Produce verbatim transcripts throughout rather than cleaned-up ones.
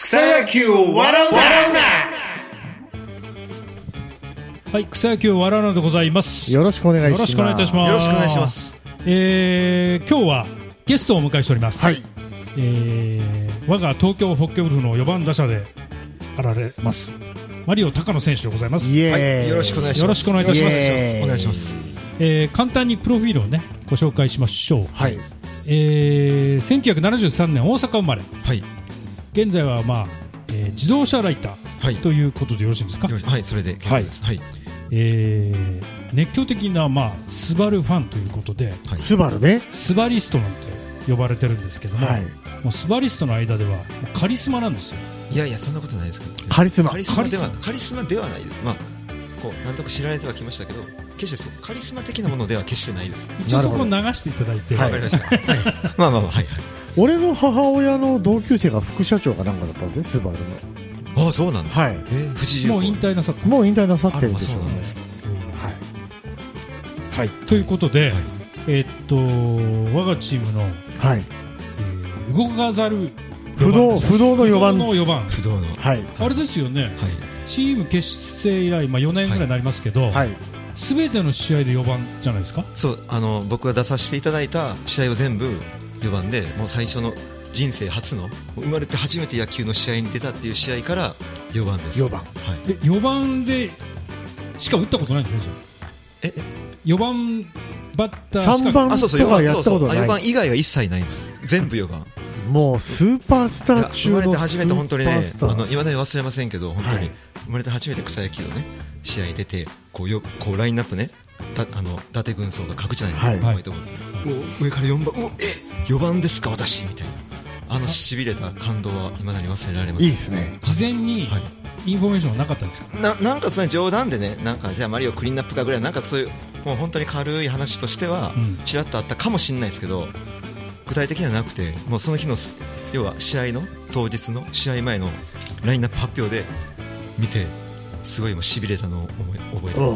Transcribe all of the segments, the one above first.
草野球を笑うな。 はい、草野球を笑うなでございます。 よろしくお願いします。 よろしくお願いいたします。 よろしくお願いします。 えー、今日はゲストをお迎えしております。 はい。 えー、我が東京ホッケーウルフのよばん打者であられますマリオ高野選手でございます。 イエーイ、 はい、よろしくお願いします。 よろしくお願いいたします。 お願いします。 えー、簡単にプロフィールをねご紹介しましょう。 はい。 えー、せんきゅうひゃくななじゅうさんねん大阪生まれ。 はい。 現在はまあ、えー、自動車ライター、はい、ということでよろしいですか。 はい、それで結構です。はい。はい、 えー、熱狂的なまあスバルファンということで、 はい、スバルね、 スバリストなんて呼ばれてるんですけども、はい、もうスバリストの間ではもうカリスマなんですよ。 いやいやそんなことないですけど、ね、 カリスマカリスマではカリスマではないです。まあこうなんとか知られてはきましたけど、決してカリスマ的なものでは決してないです。 一応そこを流していただいて、 わかりました。はい、まあまあまあはいはい。 俺の母親の同級生が副社長かなんかだったんですね、スバルの。 ああそうなんですか。はい。えー、藤井もう引退なさった。 もう引退なさってるでしょうね。 はい。はい。ということで、はい、えー、っと我がチームの、はい、えー、動かざる不動不動のよばんのよばん不動の、 はい、 あれですよね。はい、チーム結成以来まあよねんぐらいになりますけど、はい、全ての試合でよばんじゃないですか。 そうあの僕が出させていただいた試合を全部よばんで、もう最初の人生初の生まれて初めて野球の試合に出たっていう試合からよばんです。 よばん、 はい、えよばんでしか打ったことないんですね。じゃあえよばんバッターしかさんばんとかやったことない。 よばん以外は一切ないんです。全部よばん。 もうスーパースター中のスーパースター。生まれて初めて本当にね、 あの未だに忘れませんけど、本当に生まれて初めて草野球のね試合に出て、こうよこうラインナップね、たあの伊達軍曹が書くじゃないですか。はい、もう上からよんばん、うわえよばんですか私みたいな。あのしびれた感動は未だに忘れられません。 いいですね。 事前にインフォメーションはなかったんですか。 な, なんかその冗談でね、なんかじゃあマリオクリーンナップかぐらい、なんかそういうもう本当に軽い話としてはちらっとあったかもしれないですけど、具体的にはなくて、もうその日の要は試合の当日の試合前のラインナップ発表で見て、すごいもうしびれたのを覚えてます。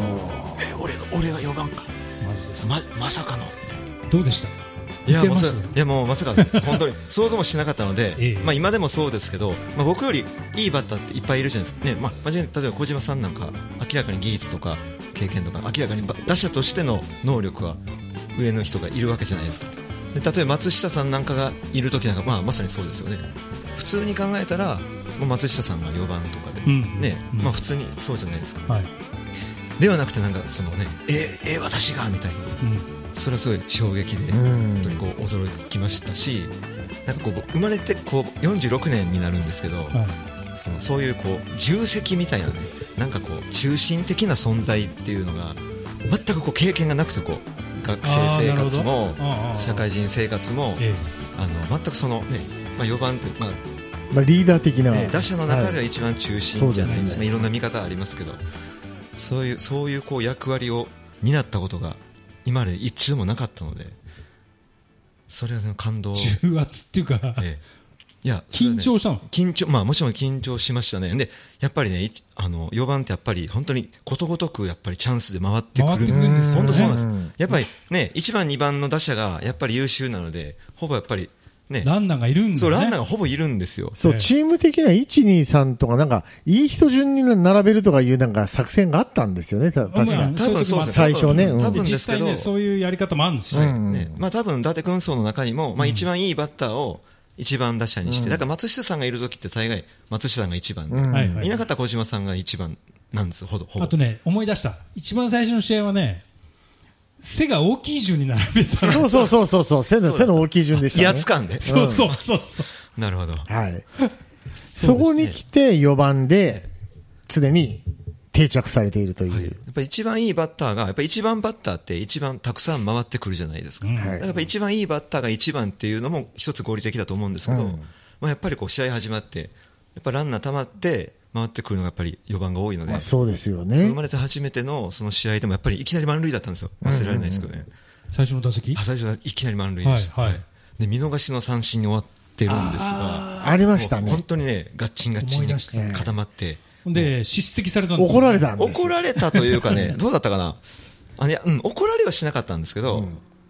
え俺が俺がよばんかマジです、ま, まさかのどうでした。 いやもういやもうまさか本当に想像もしなかったので、ええ、まあ今でもそうですけど、まあ、僕よりいいバッターっていっぱいいるじゃないですか、ね。まあ、例えば小島さんなんか明らかに技術とか経験とか明らかに打者としての能力は上の人がいるわけじゃないですか。で例えば松下さんなんかがいる時なんか、まあ、まさにそうですよね。普通に考えたらもう松下さんがよばんとかで、うんねうんまあ、普通にそうじゃないですか、はい、ではなくてなんかそのねえー、えー、私がみたいな、うんそれはすごい衝撃で本当にこう驚きましたし、なんかこう生まれてこうよんじゅうろくねんになるんですけど、はい、そのそういうこう重責みたいなね、なんかこう中心的な存在っていうのが全くこう経験がなくて、こう学生生活も社会人生活もあの全くそのね、まあ、よばんってまあまあリーダー的な、 ね、打者の中では一番中心じゃないですか、はい、いろんな見方ありますけど、そういうそういうこう役割を担ったことが今まで一度もなかったので、それは感動、 重圧っていうか、ええ、いや、ね、緊張したの。 緊張、まあもちろん緊張しましたね。でやっぱりね、あのよばんってやっぱり本当にことごとくやっぱりチャンスで回ってくる。 回ってくるんですよね。 本当そうなんです。やっぱりね、いちばんにばんの打者がやっぱり優秀なので、ほぼやっぱりね、 ランナーがいるんだね。 そう、ランナーがほぼいるんですよ。 そう、チーム的ないち、に、さんとかなんかいい人順に並べるとかいうなんか作戦があったんですよね。確かに。 まあ、多分そうですね。 最初ね、 多分ですけど、実際ね、そういうやり方もあるんですよ。 はいね、まあ多分伊達軍曹の中にもまあ一番いいバッターを一番打者にして、うん、だから松下さんがいる時って大概松下さんが一番で、うん、いなかったら小島さんが一番なんです。ほどほぼ。 あとね、思い出した。一番最初の試合はね、背が大きい順に並べた。 そうそうそうそうそう、背の背の大きい順でしたね。 威圧感で。 そうそうそうそう。 なるほど。 はい。そこに来てよばんで常に定着されているという。はい、 やっぱり一番いいバッターがやっぱり一番バッターって一番たくさん回ってくるじゃないですか。うん、だからやっぱり一番いいバッターが一番っていうのも一つ合理的だと思うんですけど、うん、まあやっぱりこう試合始まってやっぱランナー溜まって回ってくるのがやっぱりよばんが多いので、まあ、 そうですよね。 生まれて初めてのその試合でもやっぱりいきなり満塁だったんですよ。忘れられないですけどね。うんうんうん、 最初の打席？ 最初はいきなり満塁でした。はいはい、で見逃しの三振に終わってるんですが、 ありましたね。 本当にねガッチンガッチンに固まって、 で叱責されたんです。 怒られたんです。 怒られたというかね、どうだったかな。あいや、うん、怒られはしなかったんですけど、うん、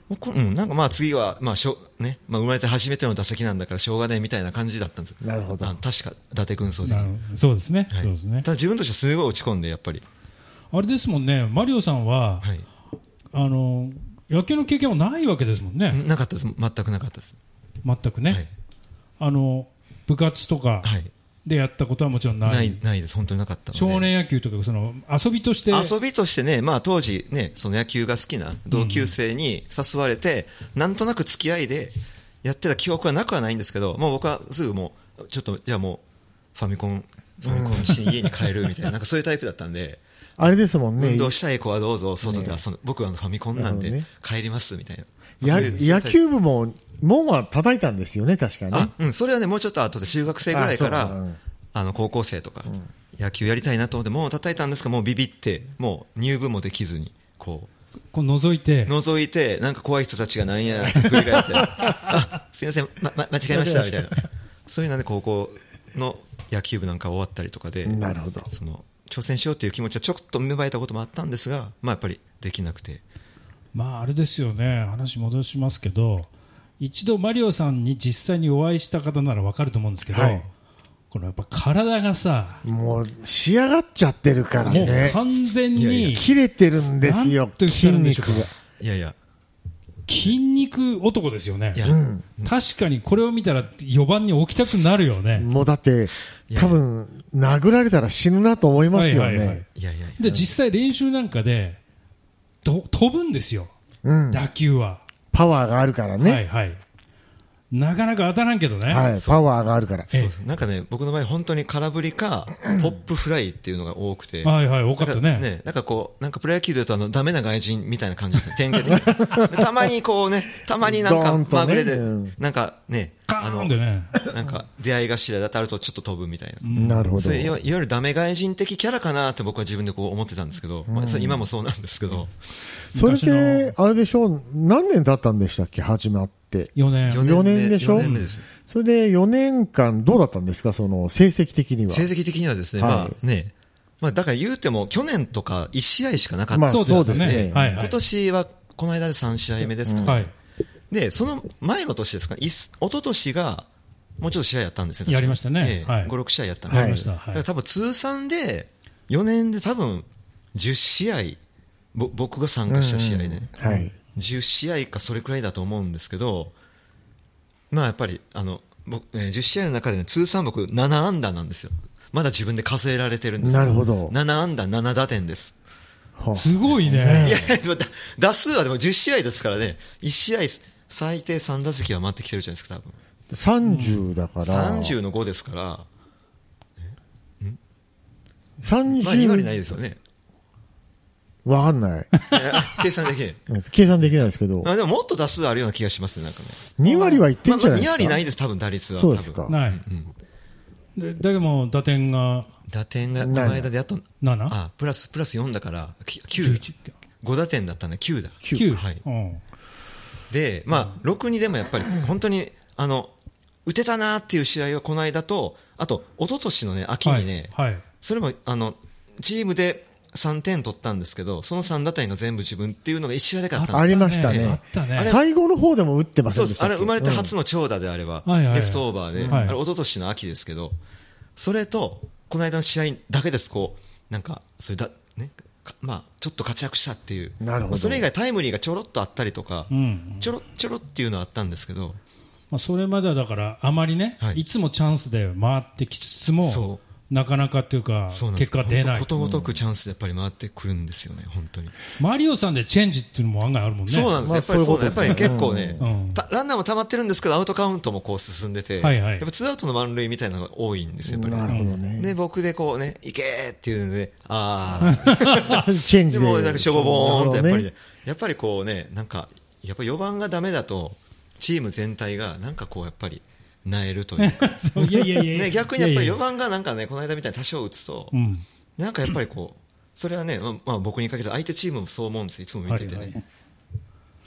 僕うん、なんかまあ次は、まあしょねまあ、生まれて初めての打席なんだからしょうがねみたいな感じだったんです。 なるほど。 あ確か伊達君そうじゃん。 そうですね、 はい、 そうですね。 ただ自分としてはすごい落ち込んでやっぱりあれですもんね、マリオさんは、はい、あの野球の経験はないわけですもんね。 なかったです、全くなかったです。 全くね、はい、あの部活とかでやったことはもちろんない、 ない、ないです、本当になかったので。 少年野球とかその遊びとして遊びとしてね、まあ、当時、ね、その野球が好きな同級生に誘われて、うん、なんとなく付き合いでやってた記憶はなくはないんですけど、もう僕はすぐもうちょっとじゃあもうファミコンファミコンしに家に帰るみたいな、なんかそういうタイプだったんで。 あれですもんね。 運動したい子はどうぞ外で遊んで、ね、僕はファミコンなんで帰りますみたいな。 や野球部も門は叩いたんですよね、確かに、ね。 あ、うん、それはねもうちょっと後で中学生ぐらいからあ、うん、あの高校生とか、うん、野球やりたいなと思って門を叩いたんですが、もうビビってもう入部もできずにこうこう覗いて覗いてなんか怖い人たちがなんやって振り返ってあすいません、まま、間違えましたみたいなそういうので高校の野球部なんか終わったりとかで、 なるほど、 その挑戦しようという気持ちはちょっと芽生えたこともあったんですが、まあ、やっぱりできなくて。 まあ、あれですよね、話戻しますけど、一度マリオさんに実際にお会いした方なら分かると思うんですけど、はい、このやっぱ体がさもう仕上がっちゃってるからね、 もう完全に切れてるんですよ、筋肉が。 いやいや筋肉男ですよね。 いや、うん、 確かにこれを見たらよばんに置きたくなるよね。 もうだって多分殴られたら死ぬなと思いますよね。 で実際練習なんかでと飛ぶんですよ、うん、打球はパワーがあるからね。 はいはい、なかなか当たらんけどね、 はい、パワーがあるから。 そうそう、なんかね僕の場合本当に空振りかポップフライっていうのが多くて、 はいはい、多かったね。 ね、なんかこうなんかプロ野球でいうとあのダメな外人みたいな感じですね、典型的にたまにこうね、たまになんかまぐれで、ね、なんかね、 あのね、 なんか出会い頭で当たるとちょっと飛ぶみたいな、 うん、なるほど。 それいわゆるダメ外人的キャラかなって僕は自分でこう思ってたんですけど、うん、まあ、それ今もそうなんですけど、 それであれでしょう、何年経ったんでしたっけ、始まってよねん。 よねんでしょ。 よねんめです。 それでよねんかんどうだったんですか、その成績的には。 成績的にはですね、はい、まあね、まあ、だから言うても去年とかいち試合しかなかった、 まあ、そうですね、 はいはい、今年はこの間でさん試合目ですかね、うん、はい、でその前の年ですか、一昨年がもうちょっと試合やったんですよね。 やりましたね、 ええ、はい、ご、ろく試合やったんで、 はい、だから多分通算でよねんで多分じゅっ試合、ぼ僕が参加した試合で、ね、 うん、はい、 じゅっ試合かそれくらいだと思うんですけど、まあやっぱりあの僕、えー、じゅっ試合の中で、ね、通算僕なな安打なんですよ。まだ自分で数えられてるんですよ。 なるほど。 なな安打なな打点です。 すごいね。 いや打数はでもじゅっ試合ですからね、いち試合最低さん打席は回ってきてるじゃないですか、多分。 さんじゅうだから、 さんじゅうのごですから、 えんさんじゅう、 まあに割ないですよね。 わかんない。 計算できない。 計算できないですけど。 あでももっと打数あるような気がしますね、なんかね。 に割はいってんじゃないですか。 まあ、に割ないです、多分打率は。 そうですか。 ない。うん、でだけども打点が。 打点がこの間であとなな、 あプラスプラスよんだからきゅう、ご打点だったんできゅうだ。 きゅう、 はい。 うん、 で、まあろくにでもやっぱり本当にあの打てたなっていう試合はこの間と、あと一昨年のね秋にね、 はいはい、 それもあのチームでさんてん取ったんですけど、そのさん打点が全部自分っていうのがいち試合だけあったんですよ。 ありましたね。 ね、 最後の方でも打ってませんでしたっけ。 そうです。あれ生まれて初の長打であれば、うん、レフトオーバーで、はい、あれ一昨年の秋ですけど、それとこの間の試合だけです。こうなんかそれだね、まあちょっと活躍したっていう。 なるほど。 それ以外タイムリーがちょろっとあったりとか、うん、ちょろちょろっていうのはあったんですけど、 まあそれまではだからあまりね、はい、いつもチャンスで回ってきつつも。そうなかなかっていうか結果出ない。 ことごとくチャンスでやっぱり回ってくるんですよね、本当に。 マリオさんでチェンジっていうのも案外あるもんね。 そうなんです、やっぱりそう、やっぱり結構ね、うん、ランナーも溜まってるんですけどアウトカウントもこう進んでて、はいはい、やっぱツーアウトの満塁みたいなのが多いんですよ、やっぱり。 なるほどね。 で僕でこうね、行けーっていうので、ああチェンジで、 でもなんかしょぼぼーんってやっぱりね、やっぱりこうね、なんかやっぱよばんがダメだとチーム全体がなんかこうやっぱりなえるというかいやいやいや、 ね、逆にやっぱりよばんがなんかね、この間みたいに多少打つと、うん、なんかやっぱりこうそれはね、まあ、僕にかけて相手チームもそう思うんですよ、いつも見ててね。はいはい、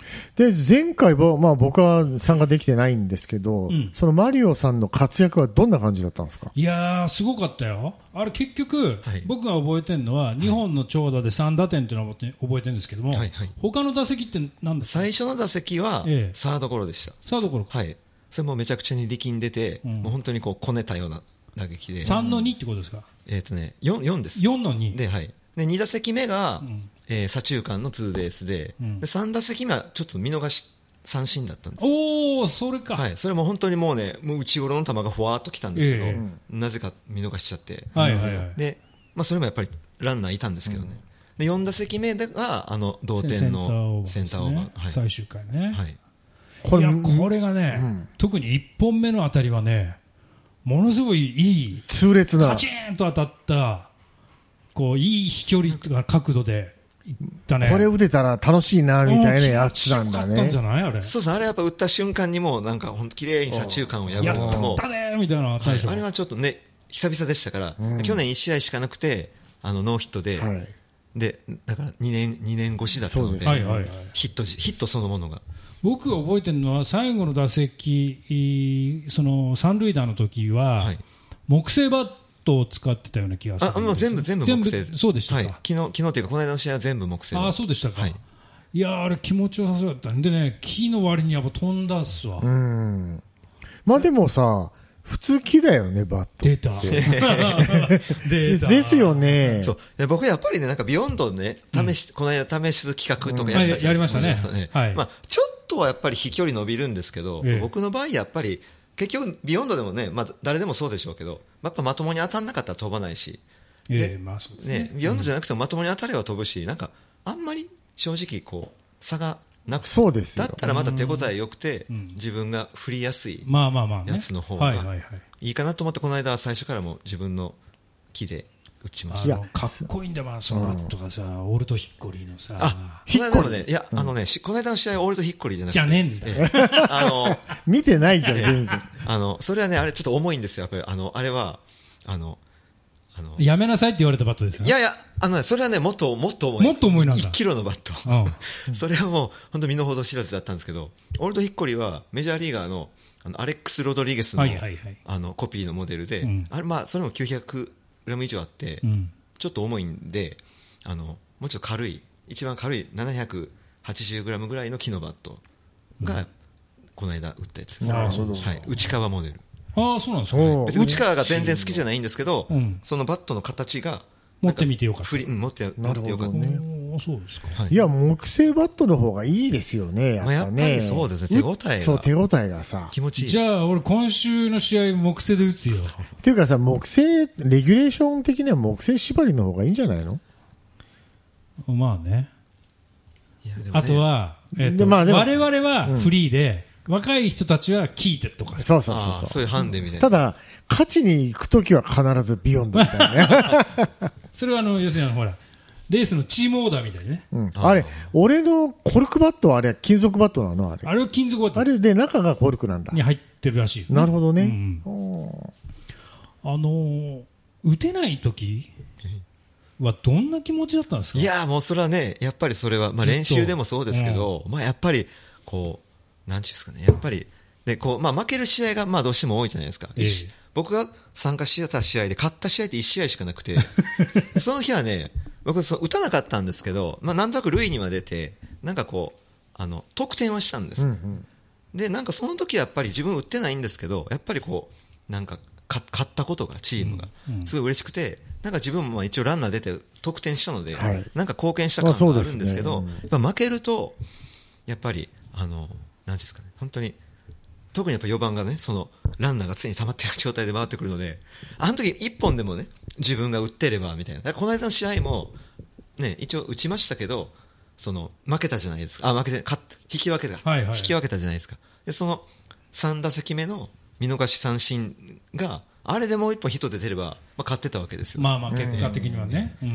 で前回は、まあ、僕は参加できてないんですけど、うん、そのマリオさんの活躍はどんな感じだったんですか？ いやーすごかったよ。あれ結局、はい、僕が覚えてるのはにほんの長打でさん打点っていうのを覚えてるんですけども、はいはい、他の打席って何ですか？ 最初の打席はサードゴロでした。 サードゴロ、 はい、それもめちゃくちゃに力んでて、うん、もう本当にこうこねたような打撃でさんのにってことですか？ えーとね、よん, よんです。 よんのにで、はい、でに打席目が、うんえー、左中間のツーベース で,、うん、でさん打席目はちょっと見逃し三振だったんです。 おーそれか、 はい、それも本当にもうねもう内頃の球がふわーっときたんですけど、えー、なぜか見逃しちゃって、 はいはいはい、 でまあ、それもやっぱりランナーいたんですけどね、うん、でよん打席目があの同点のセンターオーバー、ねはい、最終回ね、 はい、 これいやこれがね、うん、特にいっぽんめのあたりはねものすごいいい痛烈なカチーンと当たったこういい飛距離とか角度でいったね。 これ打てたら楽しいなみたいなやつなんだね。 気持ちよかったんじゃないあれ。 そうですね、あれやっぱ打った瞬間にもうなんか本当綺麗に左中間を破るとやったねみたいなのあったでしょ、 はい、あれはちょっとね久々でしたから、うん、去年いち試合しかなくてあのノーヒットで、はい、でだから2年、にねん越しだったので、 はいはいはい、 ヒット、ヒットそのものが僕が覚えてるのは最後の打席その三塁打の時は、はい、木製バットを使ってたような気がする。 あもう全部全部木製。 そうでしたか、 はい、昨日昨日というかこの間の試合は全部木製。 あそうでしたか、 はい、 いやあれ気持ちよさそうだったんでね木の割には飛んだっすわ。 うんまあでもさ普通木だよねバット出た出たですよね。 そうで僕やっぱりねなんかビヨンドね試し、うん、この間試し企画とかやったじゃないですか、 うんはい、やりましたね、はいまあ、ちょっとはやっぱり飛距離伸びるんですけど、ええ、僕の場合やっぱり結局ビヨンドでもね、まあ、誰でもそうでしょうけどやっぱまともに当たんなかったら飛ばないし、 ええまあそうですね、 ねビヨンドじゃなくてもまともに当たれば飛ぶし、うん、なんかあんまり正直こう差がなくてそうですよだったらまた手応え良くて、うん、自分が振りやすいやつの方がいいかなと思ってこの間は最初からも自分の木で打ちました。 あのかっこいいんだよそのバットがさ、うん、オールトヒッコリーのさあヒッコリー、ね、いや、うん、あのねこの間の試合オールトヒッコリーじゃなくてじゃねえんだよ、 ええ、あの見てないじゃん全然あのそれはねあれちょっと重いんですよやっぱりあのあれはあのあのやめなさいって言われたバットですよ、ね、 いやいやあの、ね、それはねもっともっと重いもっと重いなんだいちキロのバット、うん、それはもう本当身の程知らずだったんですけどオールトヒッコリーはメジャーリーガーのあのアレックス・ロドリゲス の,、はいはいはい、あのコピーのモデルで、うん、あれまあそれもきゅうひゃくグラム以上あって、うん、ちょっと重いんであのもうちょっと軽い一番軽いななひゃくはちじゅうグラムぐらいの木のバットが、うん、この間打ったやつです、 なるほど、 はい、内川モデル。 ああそうなんですか、ね、 別に内川が全然好きじゃないんですけど、うん、そのバットの形が持ってみてよかった。 振り、うん、持って持ってよかったね。 そうですか。 はい、いや木製バットの方がいいですよね。やっぱね。まあ、やっぱりそうですね。手応えが。 そう手応えがさ気持ちいい。 じゃあ俺今週の試合木製で打つよ。 っていうかさ木製レギュレーション的には木製縛りの方がいいんじゃないの？ まあね。いやでもねあとは、えーとでまあ、でも我々はフリーで、うん、若い人たちは聞いてとか。 そうそうそうそう。 そういうハンデみたいな。 ただ勝ちに行くときは必ずビヨンドみたいなね。 それはあの要するにほらレースのチームオーダーみたいね、 うん、あれ俺のコルクバットはあれは金属バットなのあれあれは金属バットあれで中がコルクなんだに入ってるらしいよ、ね、 なるほどね、 うん、あのー、打てない時はどんな気持ちだったんですか？ いやもうそれはねやっぱりそれは、まあ、練習でもそうですけど、うんまあ、やっぱりこうなんていうんですかねやっぱりでこう、まあ、負ける試合がまあどうしても多いじゃないですか、えー、僕が参加してた試合で勝った試合っていち試合しかなくてその日はね僕そう打たなかったんですけど、まあ、なんとなく塁には出てなんかこうあの得点はしたんです、うんうん、でなんかその時はやっぱり自分打ってないんですけどやっぱりこうなんか勝ったことがチームがすごい嬉しくて、なんか自分もまあ一応ランナー出て得点したので、はい、なんか貢献した感があるんですけど、まあねうん、やっぱ負けるとやっぱりあのなんですかね本当に特にやっぱよばんがねそのランナーが常に溜まっている状態で回ってくるのであの時いっぽんでもね自分が打ってればみたいなこの間の試合もね一応打ちましたけどその負けたじゃないですかあ負けて勝った引き分けた、はいはい、引き分けたじゃないですかでそのさん打席目の見逃し三振があれでもう一本ヒットで出れば、まあ、勝ってたわけですよ。 まあまあ結果的にはね、うん、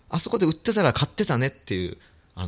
なんかこう振り返るとやっぱりよばんがあそこで打ってたら勝ってたねっていうあの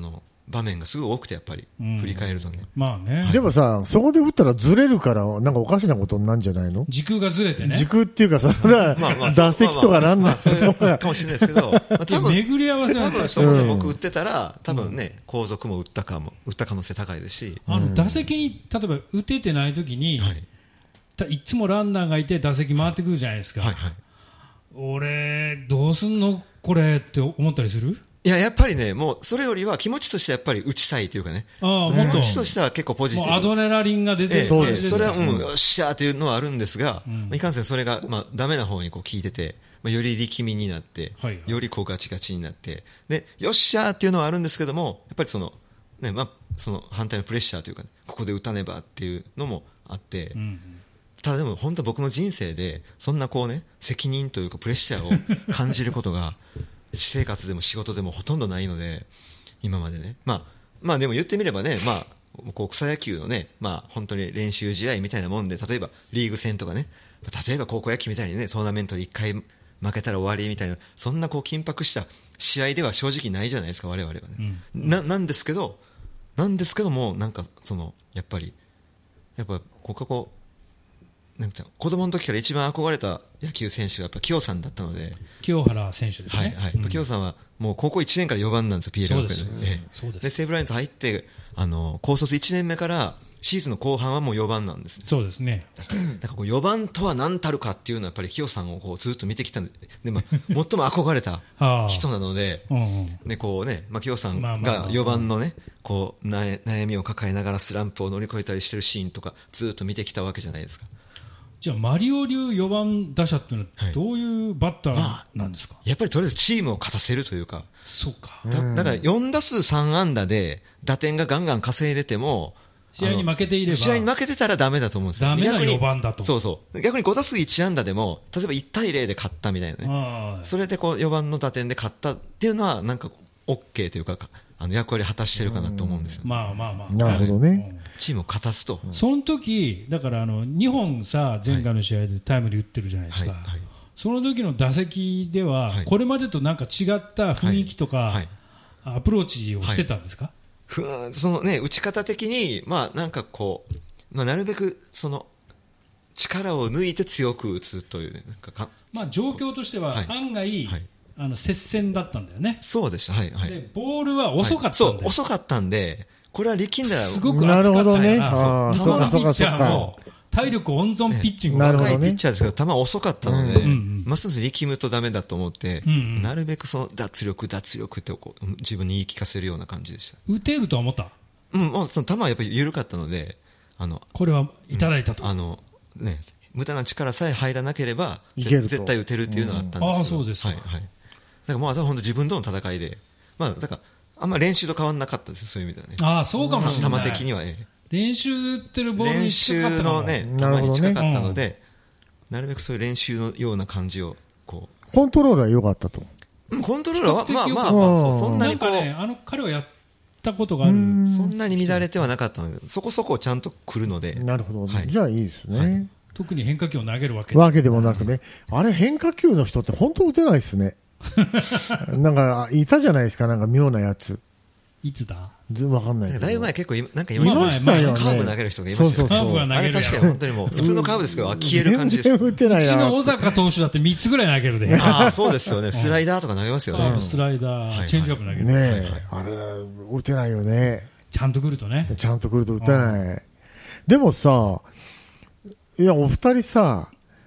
場面がすごい多くて、やっぱり、振り返るとね。 まあね。 でもさ、そこで打ったらずれるから、なんかおかしなことになるんじゃないの？ 時空がずれてね。 時空っていうか、それは、打席とかなんだそういうかもしれないですけど、まあ、多分、 巡り合わせ多分そこで僕打ってたら、多分ね、後続も打ったかも、打った可能性高いですし。 あの、打席に、例えば打ててない時に、はい、いつもランナーがいて打席回ってくるじゃないですか。はいはい、俺、どうすんのこれって思ったりする？ いや、やっぱりね、もう、それよりは気持ちとしてやっぱり打ちたいというかね。ああ、気持ちとしては結構ポジティブ。 アドレナリンが出てる感じですね。それは、うん、よっしゃーというのはあるんですが、うん、いかんせんそれが、まあ、ダメな方にこう効いてて、まあ、より力みになって、はいはい、よりこうガチガチになって、で、よっしゃーっていうのはあるんですけども、やっぱりその、ね、まあ、その反対のプレッシャーというか、ね、ここで打たねばっていうのもあって、うんうん、ただでも本当僕の人生で、そんなこうね、責任というかプレッシャーを感じることが、私生活でも仕事でもほとんどないので、今までね。まあ、まあでも言ってみればね、まあ、こう草野球のね、まあ本当に練習試合みたいなもんで、例えばリーグ戦とかね、例えば高校野球みたいにね、トーナメントでいっかい負けたら終わりみたいな、そんなこう緊迫した試合では正直ないじゃないですか、我々はね。うん、な、なんですけど、なんですけども、なんかその、やっぱり、やっぱこここう、なんか子供の時から一番憧れた野球選手がやっぱ清さんだったので、 清原選手ですね。 はいはい。うん、清さんはもう高校いちねんからよばんなんですよ、ピーエル 学園で。そうです。で、西武ライオンズ入って、あの、高卒いちねんめからシーズンの後半はもうよばんなんです、ね。 そうですね。 だからこうよばんとは何たるかっていうのはやっぱり清さんをこうずっと見てきたんで、でまあ、最も憧れた人なので、うんうん、で、こうね、まあ、清さんがよばんのね、こう悩みを抱えながらスランプを乗り越えたりしてるシーンとかずっと見てきたわけじゃないですか。 じゃあマリオ流よばん打者っていうのはどういうバッターなんですか？ まあ、やっぱりとりあえずチームを勝たせるというか。 そうか。 だ, だからよんだすうさんあんだで打点がガンガン稼いでても、 試合に負けていれば、 試合に負けてたらダメだと思うんですよ。 ダメなよばんだと。 そうそう。逆にごだすういちあんだでも、例えばいちたいゼロで勝ったみたいなね。それでこうよばんの打点で勝ったっていうのはなんか OK というか、あの役割果たしてるかなと思うんですよ。 まあまあまあ。 なるほどね。 チームを勝たすと。 その時、だからあのにほんさ、前回の試合でタイムリー打ってるじゃないですか。はいはいはい、その時の打席では、はい、これまでとなんか違った雰囲気とか、はいはい、アプローチをしてたんですか？ はい、そのね、打ち方的に、まあなんかこう、まあ、なるべくその、力を抜いて強く打つという、ね、なんかかまあ状況としては案外、はいはい、あの接戦だったんだよね。 そうでした。はいはい。 でボールは遅かったんで、はい、 そう遅かったんで、これは力んだらすごく熱かったよな。 あそうかそうかそうか。体力温存ピッチング、 ね、若いピッチャーですけど球遅かったので、うんうん、ますます力むとダメだと思って、うんうん、なるべくその脱力脱力ってこう自分に言い聞かせるような感じでした。 打てるとは思った？ うん、もうその球はやっぱり緩かったので、あのこれはいただいたと、 うん、あのね無駄な力さえ入らなければ絶対打てるっていうのはあったんですけど、うん、 ああそうですか。 はいはい。だからもうあとは本当自分との戦いで、まあだからあんま練習と変わらなかったですよ、そういう意味ではね。 ああそうかもしれない。 球的にはええ。練習打ってるボールに近かったのね、球に近かったので、なる、ねうん、なるべくそういう練習のような感じをこう。 コントロールは良かったと。 コントロールはまあまあまあそんなにこう、 なんかね、あの彼はやったことがある。 そんなに乱れてはなかったので、そこそこちゃんと来るので。 なるほど、はい、じゃあいいですね、はい。 特に変化球を投げるわけわけでもなくね。あれ変化球の人って本当打てないですね。なんかいたじゃないですか、なんか妙なやつ。 いつだ？ わかんない。 だいぶ前結構なんかいましたよね。 カーブ投げる人がいましたよね。 そうそうそう。 あれ確かに本当にもう普通のカーブですけど消える感じです。 全然打てないな。 うちの小坂投手だってみっつぐらい投げるで。 ああそうですよね。スライダーとか投げますよね。 スライダー、チェンジアップ投げる。 ねえ、あれ打てないよね。 ちゃんと来るとね。 ちゃんと来ると打てない。でもさ、いやお二人さ、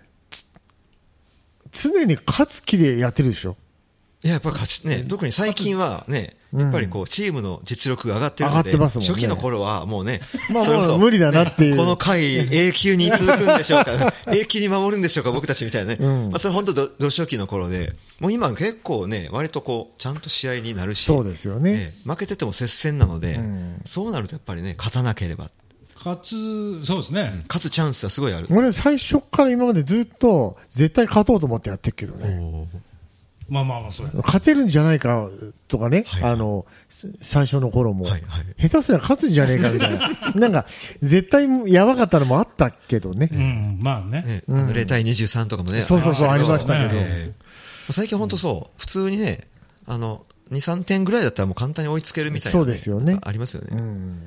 常に勝つ気でやってるでしょ。 いややっぱ勝ちね、特に最近はね。やっぱりこうチームの実力が上がってるので、 上がってますもんね、 初期の頃はもうね、 まあ、それこそ無理だなっていう、 ね、この回永久に続くんでしょうか、永久に守るんでしょうか僕たちみたいなね、うん、まあそれ本当どど初期の頃で、もう今結構ね割とこうちゃんと試合になるし、 そうですよね、 えー、負けてても接戦なので、うん、そうなるとやっぱりね勝たなければ。 勝つ、そうですね、うん、 勝つチャンスはすごいある。 俺最初から今までずっと絶対勝とうと思ってやってるけどね。 まあまあまあそうや。 勝てるんじゃないかとかね、はいはい、あの最初の頃も、はいはい、下手すりゃ勝つんじゃねえかみたいななんか絶対やばかったのもあったけどね、 うん、まあね、 ね、あのゼロたいにじゅうさんとかもね、 そうそうそうありましたけど、 えー、最近本当そう普通にね、あのに、さんてんぐらいだったらもう簡単に追いつけるみたいな、ね、 そうですよね。 ありますよね。うん、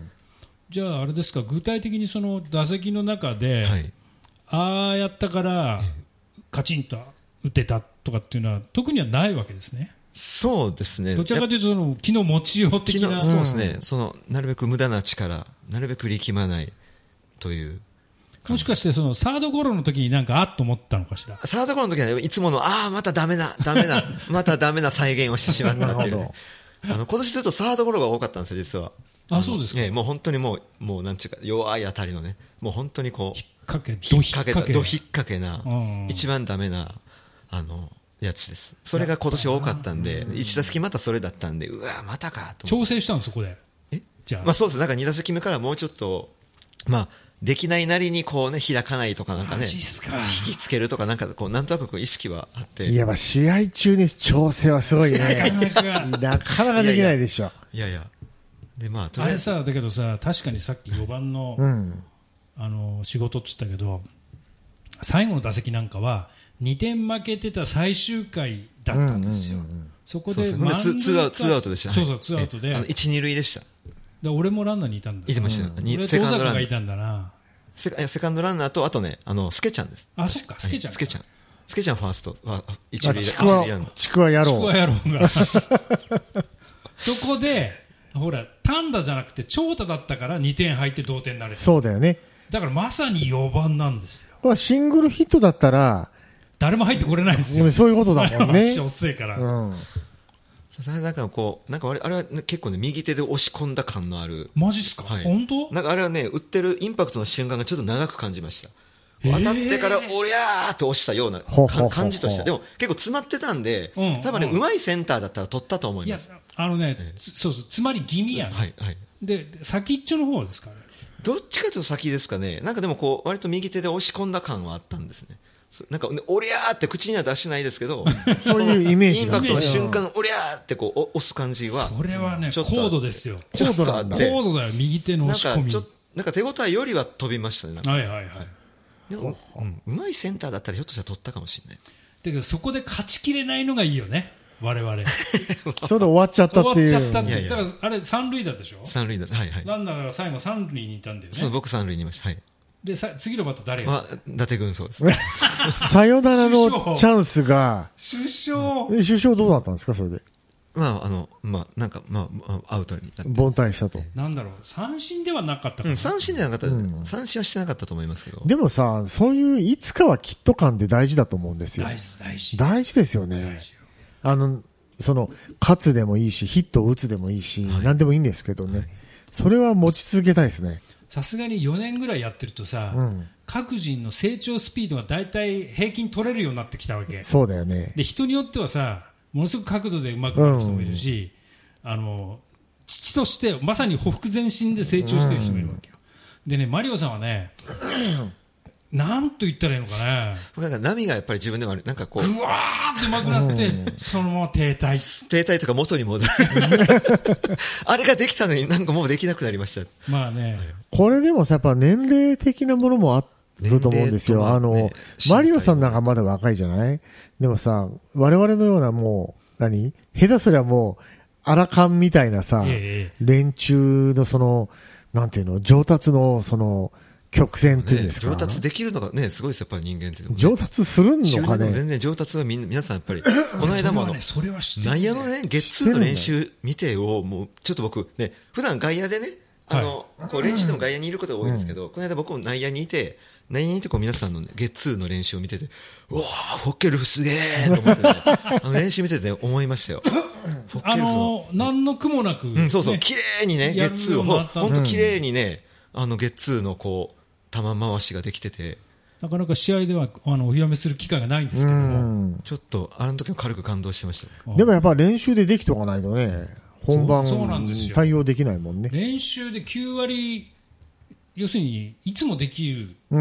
じゃああれですか、具体的にその打席の中で、はい、ああやったからカチンと打てたとかっていうのは特にはないわけですね。 そうですね。 どちらかというとその気の持ちよう的な、 そうですね、そのなるべく無駄な力、なるべく力まないという。 もしかしてそのサードゴロの時になんかあっと思ったのかしら。 サードゴロの時はいつものああまたダメなダメなまたダメな再現をしてしまったっていう、ね、あの今年ずっとサードゴロが多かったんですよ実は。 あ、そうですか。 ね、もう本当にもうもうなんちゅうか弱い当たりのね、もう本当にこう引っ掛けド引っ掛けド引っ掛けな一番ダメなあのやつです。それが今年多かったんで、いち打席またそれだったんで、うわまたかと。 調整したんそこで。 えじゃあ、まあそうです。なんかに打席目からもうちょっとまあできないなりにこうね開かないとかなんかね、引きつけるとかなんかこうなんとなく意識はあって。 いやまあ試合中に調整はすごいね。なかなかできないでしょ。 いやいや。でまああれさだけどさ、確かにさっきよばんの、うん、あの仕事って言ったけど、最後の打席なんかはにてん負けてた最終回だったんですよ。うんうんうん、そこで満塁かツーアウト、ツーアウトでした。 そうそうツーアウトで、 いち、に塁でした。 で俺もランナーにいたんだ。 いてました。 うん、俺と小坂がいたんだな。 セ, セカンドランナーとあとねあのスケちゃんです。 あそっかスケちゃん、はい、 スケちゃんスケちゃんファーストは一塁でちくわちくわ野郎ちくわ野郎がそこでほら単打じゃなくて長打だったからにてん入って同点になれた。 そうだよね。 だからまさによばんなんですよ。 これシングルヒットだったら誰も入ってこれないですよ。 そういうことだもんね。 遅いから、うん、 それなんかこうなんかあれあれは結構ね右手で押し込んだ感のある。 マジっすか、はい、本当？ なんかあれはね打ってるインパクトの瞬間がちょっと長く感じました。当たってからおりゃーって押したような感じとして、でも結構詰まってたんで、うん、多分ね、うん、うまいセンターだったら取ったと思います。 いやあのね、えー、そうそうつまり気味やね、はいはい、で先っちょの方ですかね。 どっちかというと先ですかね。なんかでもこう割と右手で押し込んだ感はあったんですね。なんかおりゃーって口には出しないですけどそういうイメージインパクトの瞬間おりゃーってこう押す感じはそれはね高度ですよ。 高度なんだ。 高度だよ右手の押し込み。 なんかちょなんか手応えよりは飛びましたね。なんかはいはいはい。 でも、うん、うまいセンターだったらひょっとしたら取ったかもしれない。 だけどそこで勝ちきれないのがいいよね我々 それで終わっちゃったっていう。 終わっちゃったって。いやいやだからあれ三塁打でしょ。 三塁打、はいはい。 ランナーが最後三塁にいたんだよね。 そう僕三塁にいました。はい。 でさ次のバッター誰が、 まあ、伊達軍曹ですサヨナラのチャンスが首相首相どうだったんですかそれで。 まああのまあなんかまあアウトになって凡退したと。 なんだろう三振ではなかったかな、 うん、三振ではなかった、うん、三振はしてなかったと思いますけど。 でもさそういういつかはキット感って大事だと思うんですよ。 大事大事大事ですよね。あのその勝つでもいいしヒットを打つでもいいし、はい、何でもいいんですけどね、はい、それは持ち続けたいですね。 さすがによねんぐらいやってるとさ、うん、各人の成長スピードがだいたい平均取れるようになってきたわけ。 そうだよね。 で人によってはさものすごく角度でうまくなる人もいるし、うん、あの父としてまさにほふく前進で成長してる人もいるわけよ、うん、でねマリオさんはねなんと言ったらいいのかね。 なんか波がやっぱり自分でもある。なんかこうぐわーってうまくなって、うん、そのまま停滞停滞とか元に戻るあれができたのになんかもうできなくなりました。 まあねこれでもさやっぱ年齢的なものもあると思うんですよ。あの、ね、マリオさんなんかまだ若いじゃない。でもさ我々のようなもう何下手すりゃもうアラカンみたいなさ、ええ、連中のそのなんていうの上達のその曲線っていうんですか、 ね、上達できるのがねすごいですやっぱり人間って、ね、 上達するのかね。 全然上達はみんな皆さんやっぱりこの間もあの内野のねゲッツーの練習見てをもうちょっと僕ね普段外野でねあの、はい、こう練習でも外野にいることが多いんですけど、うん、この間僕も内野にいて内野にいてこう皆さんの、ね、ゲッツーの練習を見ててうわーフォッケルフすげーと思って、ね、あの練習見てて、ね、思いましたよ。フォッケルフのあの何の苦もなく、ね、うん、そうそう綺麗にねゲッツーを本当綺麗にねあのゲッツーのこう球回しができててなかなか試合ではあのお披露目する機会がないんですけどもちょっとあの時も軽く感動してました。 でもやっぱ練習でできておかないとね本番対応できないもんね。 練習できゅう割要するにいつもできる、 うん、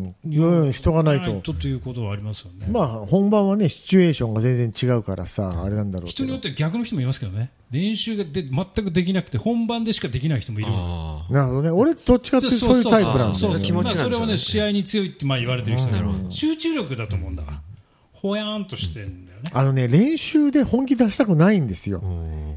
人がないととということはありますよね。 まあ本番はねシチュエーションが全然違うからさあれなんだろうけど人によっては逆の人もいますけどね。練習がで全くできなくて本番でしかできない人もいる。 なるほどね。俺どっちかっていうとそういうタイプなんだよね。 気持ちなんでしょうね。 それはね試合に強いってまあ言われてる人だろう。集中力だと思うんだからほやーんとしてるんだよね。 あのね練習で本気出したくないんですよ。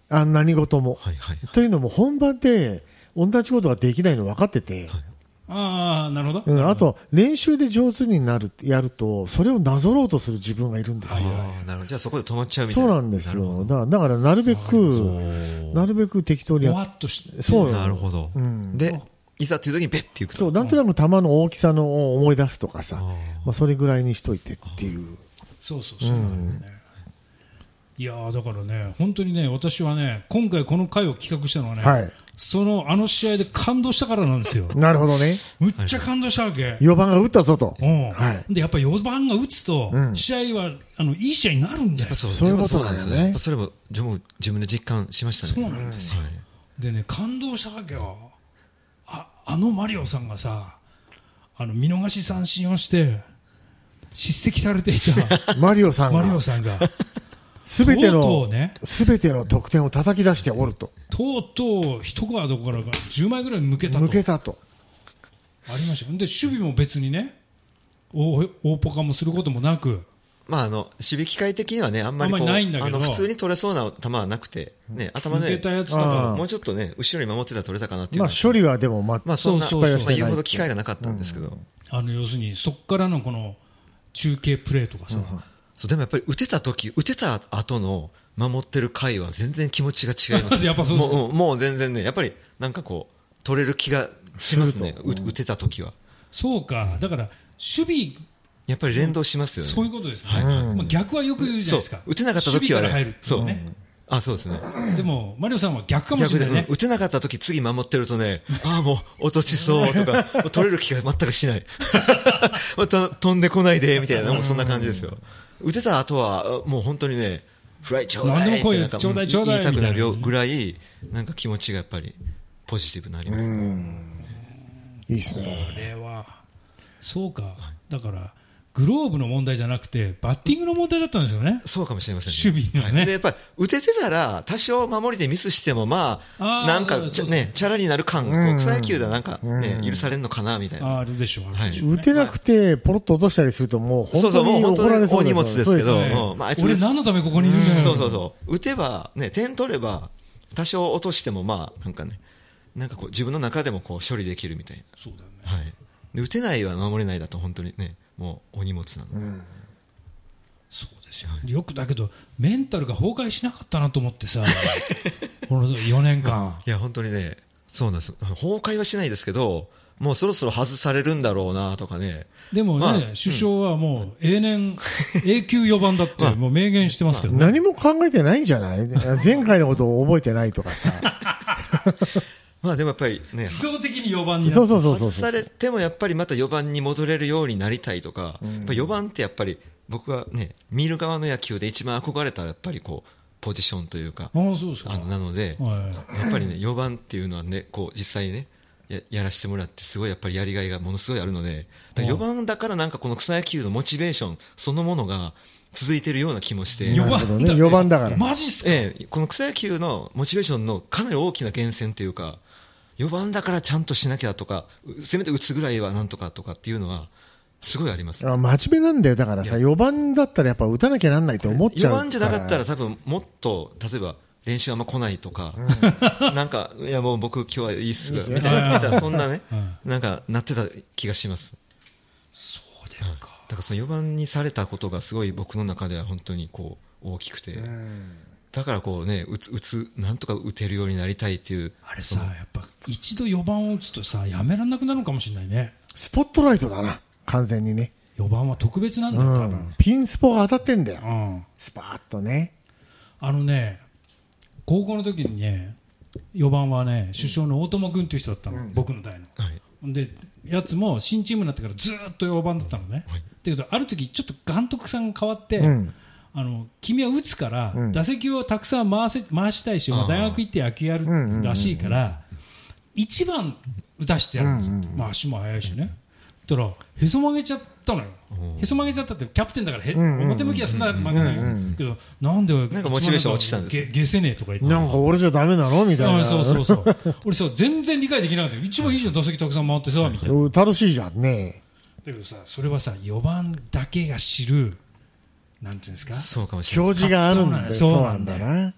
あ何事も、 はいはいはい、 というのも本番で同じことができないの分かってて、はい、 ああなるほど、 うん、あと練習で上手になるやるとそれをなぞろうとする自分がいるんですよ。 あなるほど。じゃあそこで止まっちゃうみたいな。 そうなんですよ。だから、だからなるべくなるべく適当にやふわっとしてそうなるほど、うん、でいざという時にベッていくと、 そうなんとなく球の大きさの思い出すとかさ、あ、まあ、それぐらいにしといてっていう。 そうそうそうなんだよね、うん、いやだからね本当にね私はね今回この回を企画したのはね、はい、そのあの試合で感動したからなんですよ。 なるほどね。 むっちゃ感動したわけ。 よばんが打ったぞと、 うんはい、でやっぱりよばんが打つと試合は、うん、あのいい試合になるんだよ。 そう、そういうことなんですね。 やっぱそれも自分自分で実感しましたね。 そうなんですよ、はい、でね感動したわけよ。あ, あのマリオさんがさあの見逃し三振をして叱責されていたマリオさんがマリオさんがすべてのとうとう、ね、 すべての得点を叩き出しておると。 とうとう一カードからがじゅうまいぐらい向けたと。 向けたと。 ありました。で守備も別にね大, 大ポカもすることもなく。 まあ、あの守備機会的にはねあんまりこうあんまりないんだけどあの普通に取れそうな球はなくて、ね、頭で抜けたやつとかもうちょっとね後ろに守ってたら取れたかなっていう。 まあ処理はでもままあそんな失敗はしてない。 言うほど機会がなかったんですけど、うん、 あの要するにそこからのこの中継プレーとかさ、うん、 そうでもやっぱり打てた時打てた後の守ってる回は全然気持ちが違います。 やっぱそうですね。 もう、もう全然ねやっぱりなんかこう取れる気がしますね、うん、打てた時は。 そうかだから守備やっぱり連動しますよね。 そういうことですね、はいはいまあ、逆はよく言うじゃないですか。 打てなかった時は、ね、 守備から入るっていうね、 うん、あそうですね。 でもマリオさんは逆かもしれないね。 逆で、うん、打てなかった時次守ってるとねああもう落としそうとか取れる気が全くしない飛んでこないでみたいなもうそんな感じですよ。打てた後はもう本当にねフライちょうだいってなんかちょうだいちょうだい言いたくなるぐらいなんか気持ちがやっぱりポジティブになりますね。 いいですね。 これはそうかだからグローブの問題じゃなくてバッティングの問題だったんですよね。 そうかもしれませんね。 守備がね、 はい、でやっぱり打ててたら多少守りでミスしてもまあなんかねチャラになる感、うん、草野球ではなんかね許されるのかなみたいな。 あるでしょう、 はい、 打てなくてポロッと落としたりするともう本当に怒られそうです。 大荷物ですけど、ねまあ、あいつ俺何のためここにいるんだよ。 そうそうそう打てばね点取れば多少落としてもまあなんかねなんかこう自分の中でもこう処理できるみたいな。 そうだよね。 はい。で打てないは守れないだと本当にねもうお荷物なので、うん、 そうですよ、よくだけどメンタルが崩壊しなかったなと思ってさこのよねんかんいや本当にねそうなんです。崩壊はしないですけどもうそろそろ外されるんだろうなとかね。 でもね、まあ、首相はもう永年、うん、永久よばんだってもう明言してますけど、ね、 何も考えてないんじゃない前回のことを覚えてないとかさまあでもやっぱりね自動的によばんになってそうそうそうそう外されてもやっぱりまたよばんに戻れるようになりたいとか、うん、やっぱよばんってやっぱり僕はね見る側の野球で一番憧れたやっぱりこうポジションというか、 あそうですか。 あのなので、はい、やっぱりねよばんっていうのはねこう実際ね や, やらせてもらってすごいやっぱりやりがいがものすごいあるのでよばんだからなんかこの草野球のモチベーションそのものが続いているような気もして。 よばんだ、 ね、よばんだからマジっすか。 ええ、この草野球のモチベーションのかなり大きな源泉というかよばんだからちゃんとしなきゃとかせめて打つぐらいはなんとかとかっていうのはすごいあります。 あ真面目なんだよ。だからさよばんだったらやっぱ打たなきゃなんないと思っちゃう。 よばんじゃなかったら多分もっと例えば練習あんま来ないとか、うん、なんかいやもう僕今日はいいっすみたいなみたいなそんなねなんかなってた気がします。 そうだよか。 だからそのよばんにされたことがすごい僕の中では本当にこう大きくて、うん、だからこうね打つ打つなんとか打てるようになりたいっていう。 あれさやっぱ一度よばんを打つとさやめられなくなるのかもしれないね。 スポットライトだな完全にね。 よばんは特別なんだよ、 うん、ピンスポが当たってんだよ、 うん、 スパーッとね。 あのね高校の時にねよばんはね首相の大友君という人だったの、うん、僕の代の、はい、でやつも新チームになってからずっとよばんだったのね、はい、だけどある時ちょっと監督さんが変わって、うん、あの君は打つから、うん、打席をたくさん回せ回したいし、まあ、大学行って野球やるらしいから、いちばん打たしてやるんですって、まあ、足も速いしね。だからへそ曲げちゃったのよ。へそ曲げちゃったってキャプテンだからへ、うんうん、表向きはそんな曲げないよ、うんうん、けどなんでなんかモチベーション落ちたんですげせねえとか言ってなんか俺じゃダメなのみたいな。 そうそうそう俺さ全然理解できなかったよ。一番いいじゃん打席たくさん回ってさみたいな。 楽しいじゃんね。 だけどさそれはさよばんだけが知るなんていうんですかそうかもしれない。 表示があるんだよ。そうなんだな。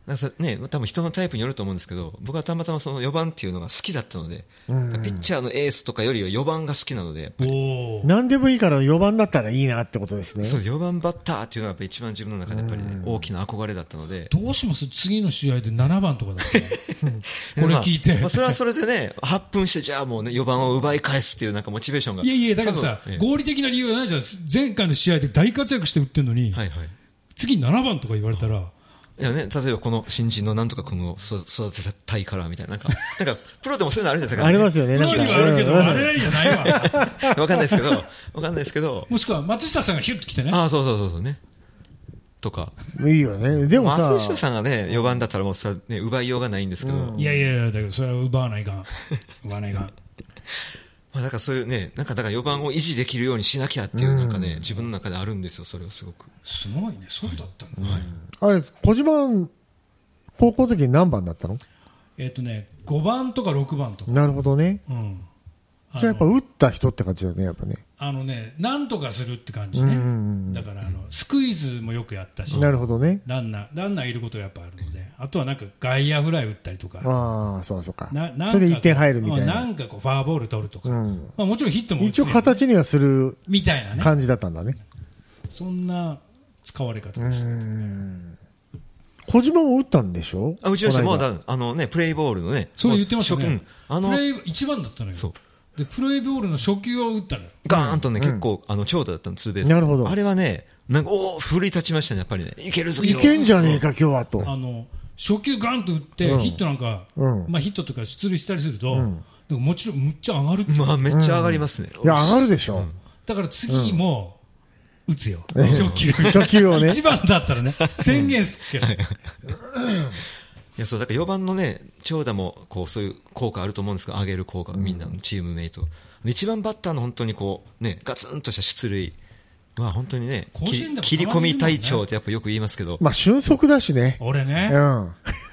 なんかね、多分人のタイプによると思うんですけど、僕はたまたまそのよばんっていうのが好きだったので、ピッチャーのエースとかよりはよばんが好きなので、やっぱり何でもいいからよばんだったらいいなってことですね。 そう、よばんバッターっていうのがやっぱ一番自分の中でやっぱり、ね、大きな憧れだったので。 どうします？次の試合でななばんとかだったらこれ聞いて、 まあまあ、それはそれでね、はっぷんしてじゃあもうねよばんを奪い返すっていうなんかモチベーションが。 いやいや、だからさ、合理的な理由はないじゃん。前回の試合で大活躍して打ってるのに、はいはい、次ななばんとか言われたら、 いやね、例えばこの新人のなんとか君を育てたいからみたいな、なんか、なんか、プロでもそういうのあるじゃないですか、ね。 ありますよね、 プロにはあるけど、我々にはないわ。 わかんないですけど、わかんないですけど。 もしくは松下さんがヒュッと来てね。 ああ、そうそうそうそうね。とか。 いいよね。でもさ。 松下さんがね、よばんだったらもうさ、ね、奪いようがないんですけど。 うん、いやいやいや、だけどそれは奪わないかん。奪わないかん。 まあ、だからそういうね、なんかだからよばんを維持できるようにしなきゃっていうなんかね、うん、自分の中であるんですよ、それはすごく。 すごいね、そうだったんだ、 はい。 あれ、小島、高校の時に何番だったの？ えっとね、ごばんとかろくばんとか。 なるほどね。 うん。 じゃあやっぱ打った人って感じだね、やっぱね。 あのね、なんとかするって感じね。うんうんうん、だからあの、スクイズもよくやったし。 なるほどね。 ランナー、ランナーいることはやっぱあるので。あとはなんか外野フライ打ったりとか。 ああ、そうそうか。 ななんかそれでいってん入るみたいな。 なんかこう、ファーボール取るとか。うん、まあもちろんヒットも打つ。 一応形にはする。 みたいなね。 感じだったんだね。 そんな使われ方をしてたね。 小島も打ったんでしょ？ あ、打ちました。もうだ、あのね、プレイボールのね。 そう言ってましたね。 うん、あのプレイ、一番だったのよ。そう。で、プレイボールの初球を打ったのよ。 ガーンとね、うん、結構、あの、長打だったの、ツーベース。 なるほど。 あれはね、なんか、おー、奮い立ちましたね、やっぱりね。いけるぞ、 いけんじゃねえか、今日はと。 あの、初球ガーンと打って、うん、ヒットなんか、うん、まあヒットとか出塁したりすると、うん、でももちろん、むっちゃ上がるって。 まあ、めっちゃ上がりますね。 うん、いや、上がるでしょ。 うん、だから次も、打つよ。初球。 初球をね。 一番だったらね、宣言すっけど。いや、そう、だからよばんのね、長打も、こう、そういう効果あると思うんですけど、上げる効果、みんなのチームメイト。一番バッターの本当にこう、ね、ガツンとした出塁。まあ本当にね、切り込み隊長ってやっぱよく言いますけど。 まあ俊足だしね。 俺ね。 うん。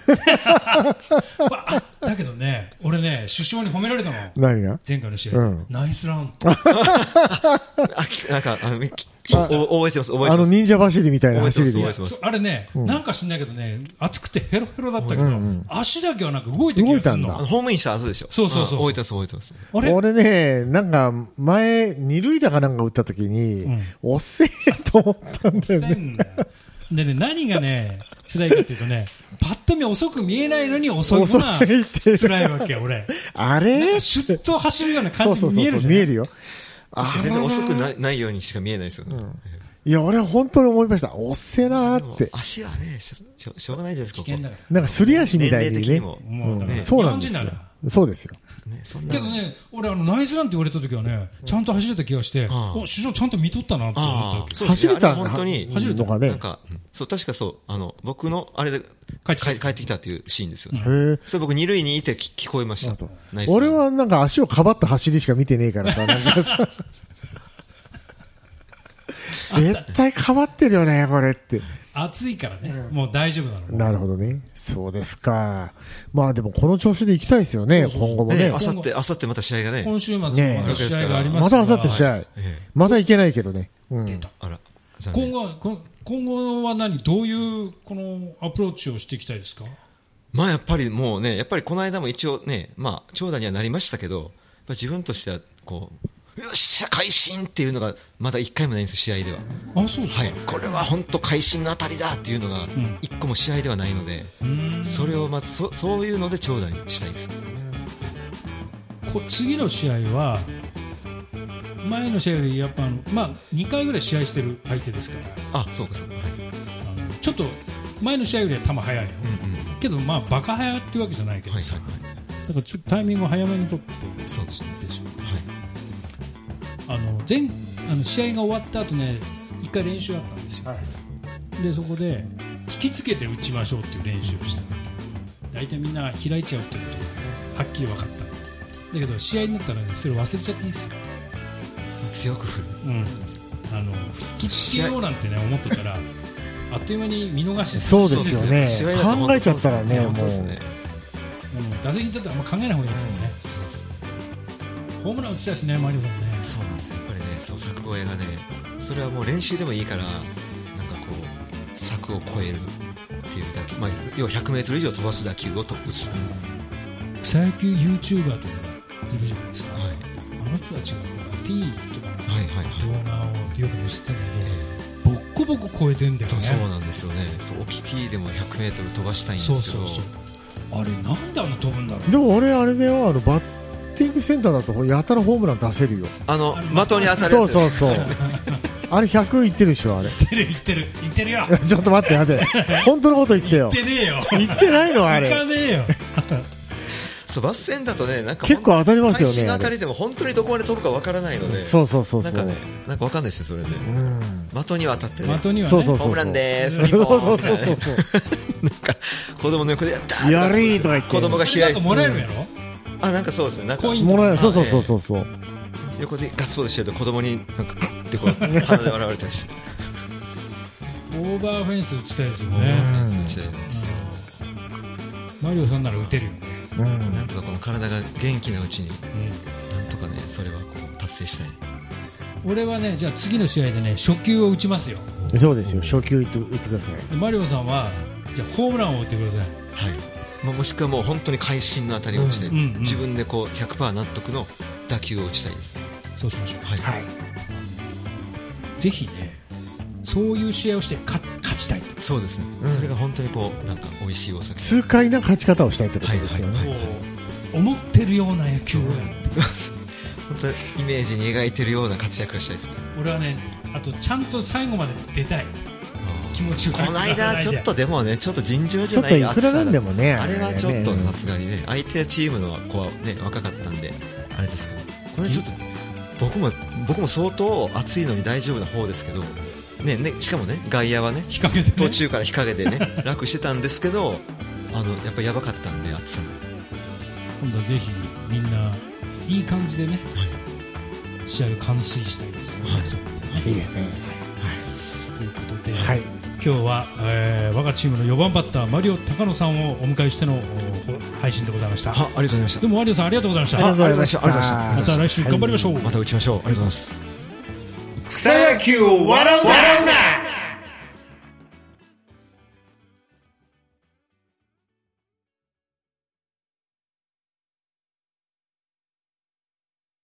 だけどね、俺ね、首相に褒められたの。 何が？ 前回の試合。うん、ナイスラン。 なんか、あの、覚えてます、覚えてます。 あの忍者走りみたいな走りで。 あれね、うん、なんか知んないけどね、熱くてヘロヘロだったけど、うんうん、足だけはなんか動いてきたんだ。 ホームインした後でしょ。 そうそうそう。 覚えてます、覚えてます。 俺ね、なんか、前、二塁打かなんか打った時に、うん、おっせえと思ったんだよね。 でね、何がね、辛いかっていうとね、パッと見遅く見えないのに遅いのが辛いわけよ、俺。 あれシュッと走るような感じに見えるじゃん。そうそうそう、 見えるよ。 全然遅くない、ないようにしか見えないですよね。うん、 いや、俺は本当に思いました。おっせえなーって。 足はね、しょ、しょうがないじゃないですか。 危険だから。 なんかすり足みたいにね。 もうね、 そうなんですよ。そうですよ。 ね、そんなけどね、俺あのナイスランって言われた時はね、ちゃんと走れた気がして、お、首相ちゃんと見とったなって思ったわけ。 走れた本当に走れたのかね。 なんか、そう、確かそう、あの、僕のあれで帰って帰ってきたっていうシーンですよね。 へそれ僕二塁にいて聞こえました。 俺はなんか足をかばった走りしか見てねえからさ、なんかさ。絶対かばってるよね、これって。 暑いからね、もう大丈夫なの。 なるほどね。そうですか。まあでもこの調子で行きたいですよね、今後もね。 あさって、あさってまた試合がね。 今週末もまた試合がありますから。 またあさって試合。まだ行けないけどね。 出た。あら。今後は、今後は何、どういうこのアプローチをしていきたいですか？ まあやっぱりもうね、やっぱりこの間も一応ね、まあ長打にはなりましたけど、やっぱ自分としてはこう、よっしゃ会心っていうのがまだ一回もないんですよ、試合では。 あ、そうですか。 はい、これは本当会心の当たりだっていうのが一個も試合ではないので、うん、それをまず そ, そういうので長打にしたいです。 こ次の試合は前の試合よりやっぱあの、まあ、にかいぐらい試合してる相手ですから。 あ、そうかそうか、はい、 あのちょっと前の試合よりは球速いよ、うんうん、けどまあバカ速っていうわけじゃないけどさ、はいはいはい、だからちょっとタイミングを早めに取ってそうですでしょう、はい、あの前あの試合が終わった後ね一回練習あったんですよ、はい、でそこで引きつけて打ちましょうっていう練習をしたわけ。大体みんな開いちゃうってことがはっきり分かったんだけど試合になったらねそれ忘れちゃっていいですよ。 強く振る、 うん、あの引きつけようなんてね思ってたらあっという間に見逃してそうですよね。考えちゃったらねもう、ね、 打席に立ったらあんま考えない方がいいですよね、うん、ホームラン打ちたいしねマリオさんね。 そうなんですよ。やっぱりねそう柵越えがねそれはもう練習でもいいからなんかこう柵を越えるっていう打球、まあ、要はひゃくメートル以上飛ばす打球をと打つ。 草野球 ユーチューバーとかいるじゃないですか、はい、あの人たちが T とか動画をよく見せてるけど、ボッコボコ超えてんだよね。 そうなんですよね。そう大きい T でもひゃくメートル飛ばしたいんですけど、そうそうそう、 あれなんであんな飛ぶんだろう。 でも俺あれだよ、あのバッティングセンターだとやたらホームラン出せるよ。 あの的に当たるやつ。 そうそうそうあれひゃくいってるでしょ。あれいってるいってるいってるよちょっと待って待って本当のこと言ってよ。 言ってねえよ言ってないのあれ。 言かねえよそうバス線だとね、なんか結構当たりますよね。 配信当たりでも本当にどこまで飛ぶかわからないので、 そうそうそうそう、 なんかね、なんかわかんないですよそれで。うん、的には当たってね、 的にはね、 そうそうそうそう、ホームランでーす、 そうそうそうそうそう、 なんか子供の横でやったーやるーとか言って子供が開いて、 なんかもらえるやろ。 あ、なんかそうですね、なんかもらえる、そうそうそうそうそう。 横でガッツポーズしてると子供になんかってこう鼻で笑われたりして。 オーバーフェンス打ちたいですよね。 オーバーフェンス打ちたいですよ。 マリオさんなら打てるよね。 うん、なんとかこの体が元気なうちに、うん、なんとかねそれはこう達成したい。俺はね、じゃあ次の試合でね初球を打ちますよ。 そうですよ、初球打って、打ってください。 マリオさんはじゃあホームランを打ってください。 はい、まあ、もしくはもう本当に会心の当たりをして、うんうんうん、自分でこう ひゃくパーセント 納得の打球を打ちたいですね。 そうしましょう。 はい、はい、 ぜひねそういう試合をして勝ちたい。 そうですね、うん、それが本当にこうなんか美味しいお酒、 痛快な勝ち方をしたいってことですよね。はいはいはいはい、 思ってるような野球をやって本当にイメージに描いてるような活躍をしたいですね。 俺はね、あとちゃんと最後まで出たい気持ちを。 この間ちょっとでもね、ちょっと尋常じゃないちょっといくらなんでもね、 あれはちょっとさすがにね、相手チームの子はね若かったんであれですけど、これちょっと僕も僕も相当暑いのに大丈夫な方ですけどね、ね、しかもね外野はね日陰でね、 途中から日陰でね楽してたんですけど、あのやっぱやばかったんで暑さが。 今度はぜひみんないい感じでね、はい、試合を完遂したいですね。はい、そうね、 いいですね。はい、 ということで、 はい、 今日は、えー、我がチームのよばんバッターマリオ高野さんをお迎えしての配信でございました。 は、ありがとうございました。 どうもマリオさんありがとうございました。 ありがとうございました。 また来週頑張りましょう。はい、 また打ちましょう。ありがとうございます。 草野球を笑うな。